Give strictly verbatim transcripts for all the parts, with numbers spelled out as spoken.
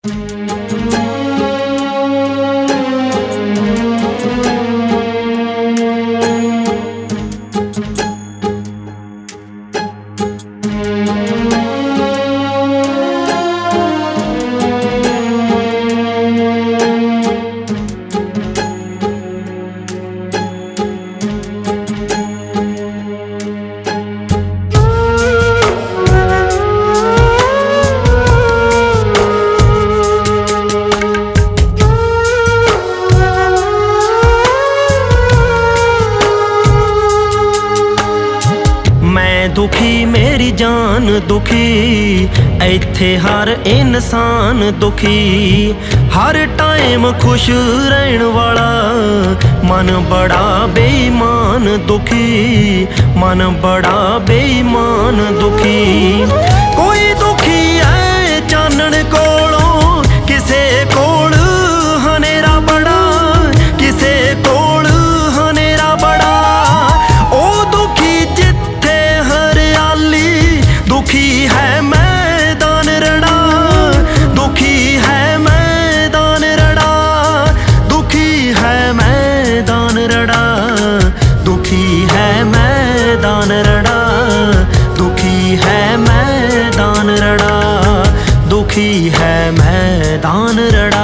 दुखी मेरी जान दुखी, इत्थे हर इंसान दुखी। हर टाइम खुश रहन वाला मन बड़ा बेईमान दुखी, मन बड़ा बेईमान दुखी। कोई दुखी है चानन कोलों, किसे कोल हनेरा बड़ा, किसे कोल हनेरा बड़ा। ओ दुखी जिथे हरियाली, दुखी है मैदान रड़ा, दुखी है मैदान रड़ा, दुखी है मैदान रड़ा, दुखी है मैदान रड़ा, दुखी है मैदान रड़ा, दुखी है मैदान रड़ा।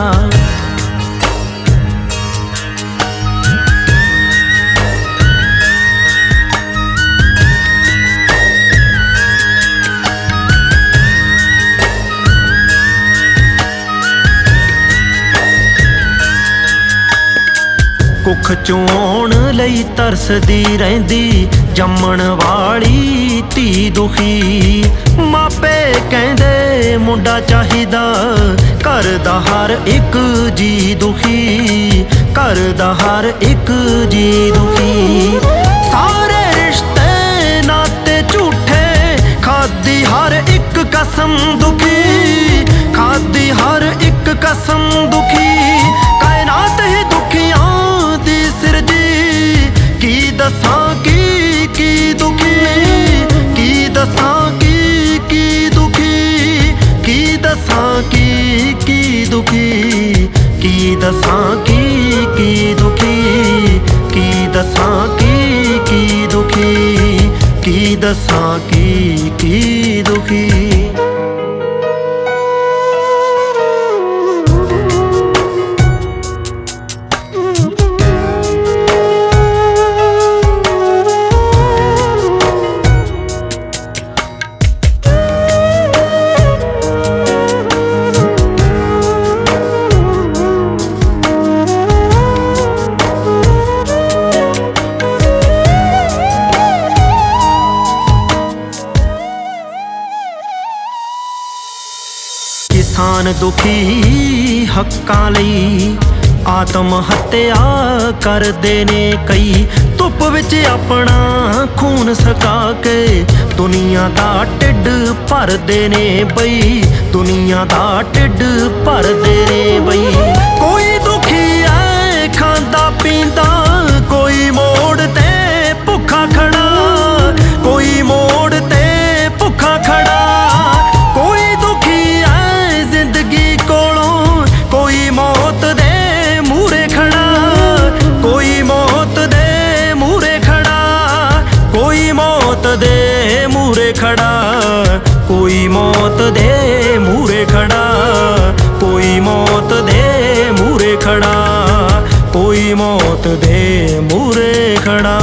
कुख चों आउण लई तरसदी रहिंदी, जम्मण वाली धी दुखी। मापे कहंदे मुंडा चाहिदा, घर दा हर एक जी दुखी, घर दा हर एक जी दुखी। सारे रिश्ते नाते झूठे, खादी हर एक कसम दुखी, खादी हर एक कसम दुखी। कायनात ही दुखियां दी सिरजी, की दसां की की दुखी, की दसां की की दुखी, की दसां की की दुखी, की दसां की की दुखी, की दसां की की दुखी, की दसां की की दुखी। किसान दुखी हक्कां लई आत्म हत्या करदे ने कई। धुप विच अपना खून सुका के दुनिया दा ढिड भरदे ने बई, दुनिया दा ढिड भरदे ने बई। कोई दुखी है खांदा पींदा, कोई मोड़ ते भुखा खड़ा, कोई मोड़ ते भुखा खड़ा। कोई दुखी है जिंदगी कोलों, कोई मौत दे मूरे खड़ा, कोई मौत दे मूरे खड़ा, कोई मौत दे मूरे खड़ा, कोई मौत दे मूरे खड़ा, कोई मौत दे मूरे खड़ा, कोई मौत दे मूरे खड़ा।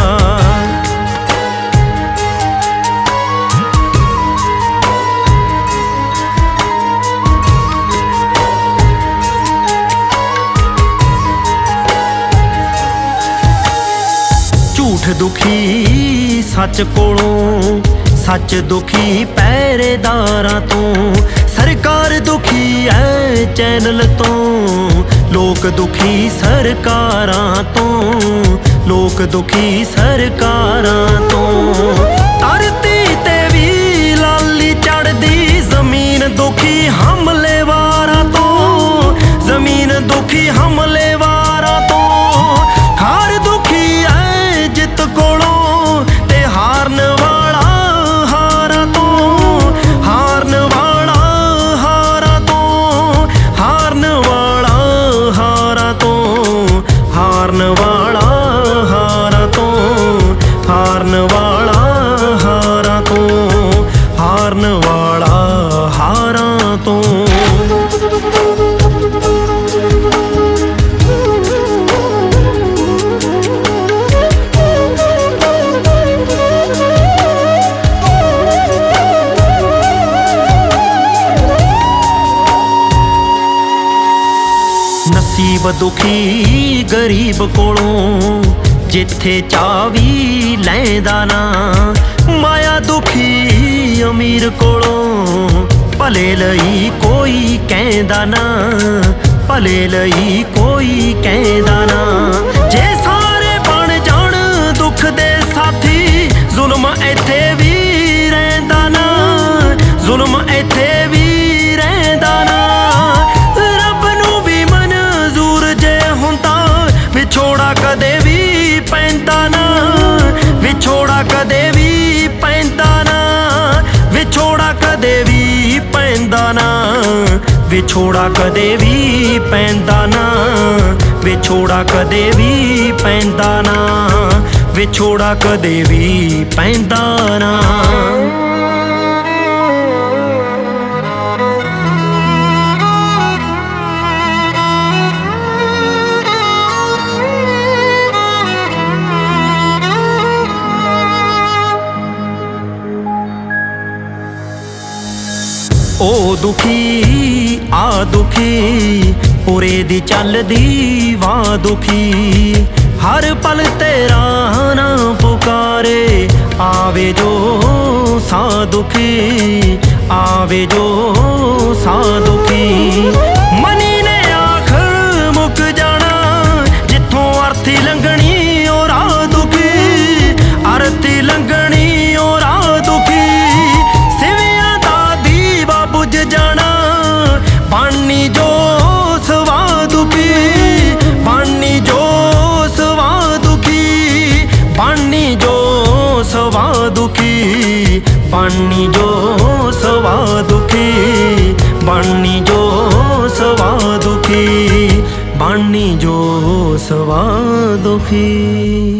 झूठ दुखी सच कोलों, सच दुखी पहरेदारां तो। सरकार दुखी है चैनल तो, लोक दुखी सरकारां तो, लोक दुखी सरकारां तो। धरती ते भी लाली चढ़दी, जमीन दुखी हमलेवारां तो, जमीन दुखी हमलेवारां तो। हार दुखी है जित कोलों, ते हारन वाला हारा तो, हारन वाला हारा तो। ਨਸੀਬ ਦੁਖੀ ਗਰੀਬ ਕੋਲੋਂ ਜਿੱਥੇ ਚਾਵੀ ਲੈਂਦਾ ਨਾ, ਮਾਇਆ ਦੁਖੀ ਅਮੀਰ ਕੋਲੋਂ ਭਲੇ ਲਈ ਕੋਈ ਕਹਿੰਦਾ ਨਾ, ਭਲੇ ਲਈ ਕੋਈ ਕਹਿੰਦਾ ਨਾ। ਜੇ ਸਾਰੇ ਬਣ ਜਾਣ ਦੁੱਖ ਦੇ ਸਾਥੀ, ਜ਼ੁਲਮ ਇੱਥੇ ਵੀ ਰਹਿੰਦਾ ਨਾ, ਜ਼ੁਲਮ ਇੱਥੇ ਵੀ ਰਹਿੰਦਾ ਨਾ। ਰੱਬ ਨੂੰ ਵੀ ਮਨਜ਼ੂਰ ਜੇ ਹੁੰਦਾ, ਵਿਛੋੜਾ ਕਦੇ ਵੀ ਪੈਂਦਾ ਨਾ, ਵਿਛੋੜਾ ਕਦੇ ਵੀ ਪੈਂਦਾ ਨਾ, ਵਿਛੋੜਾ ਕਦੇ ਵੀ ਪੈਂਦਾ ਨਾ, ਵਿਛੋੜਾ ਕਦੇ ਵੀ ਪੈਂਦਾ ਨਾ, ਵਿਛੋੜਾ ਕਦੇ ਵੀ ਪੈਂਦਾ ਨਾ, ਵਿਛੋੜਾ ਕਦੇ ਵੀ ਪੈਂਦਾ ਨਾ। ਉਹ ਦੁਖੀ ਆ ਦੁਖੀ, ਉਰੇ ਦੀ ਚੱਲਦੀ ਵਾਹ ਦੁਖੀ, ਹਰ ਪਲ ਤੇਰਾ ਨਾ ਪੁਕਾਰੇ, ਆਵੇ ਜੋ ਸਾ ਦੁਖੀ, ਆਵੇ ਜੋ ਸਾ ਦੁਖੀ। ਮਨੀ ਨੇ ਆਖਰ ਮੁੱਕ ਜਾਣਾ, ਜਿੱਥੋਂ ਅਰਥੀ ਲੰਘਣੀ ਉਹ ਰਾਹ ਦੁਖੀ, ਅਰਥੀ ਲੰਘਣੀ ਉਹ ਰਾਹ ਦੁਖੀ। ਸਿਵਿਆਂ ਦਾ ਦੀਵਾ ਬੁਝ ਜਾਣਾ, ਬਾਣੀ ਜੋ ਸਵਾ ਦੁਖੀ, ਬਾਣੀ ਜੋ ਸਵਾ ਦੁਖੀ, ਬਾਣੀ ਜੋ ਸਵਾ ਦੁਖੀ, ਬਾਣੀ ਜੋ ਸਵਾ ਦੁਖੀ, ਬਾਣੀ ਜੋ ਸਵਾ ਦੁਖੀ, ਬਾਣੀ ਜੋ ਸਵਾ ਦੁਖੀ।